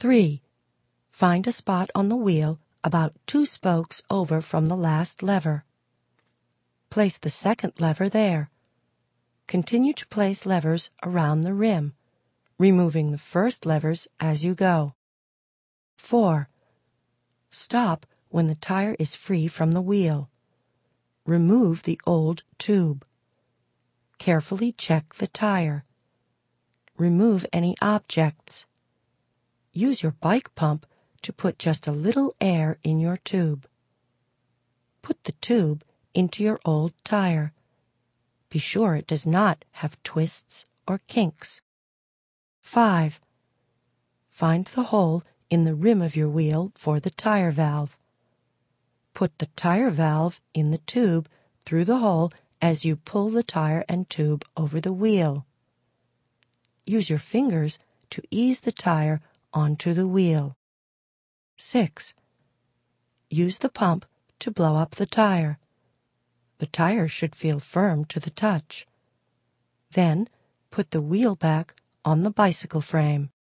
3. Find a spot on the wheel about 2 spokes over from the last lever. Place the second lever there. Continue to place levers around the rim, removing the first levers as you go. 4. Stop when the tire is free from the wheel. Remove the old tube. Carefully check the tire. Remove any objects. Use your bike pump to put just a little air in your tube. Put the tube into your old tire. Be sure it does not have twists or kinks. 5. Find the hole in the rim of your wheel for the tire valve. Put the tire valve in the tube through the hole as you pull the tire and tube over the wheel. Use your fingers to ease the tire onto the wheel. 6. Use the pump to blow up the tire. The tire should feel firm to the touch. Then put the wheel back on the bicycle frame.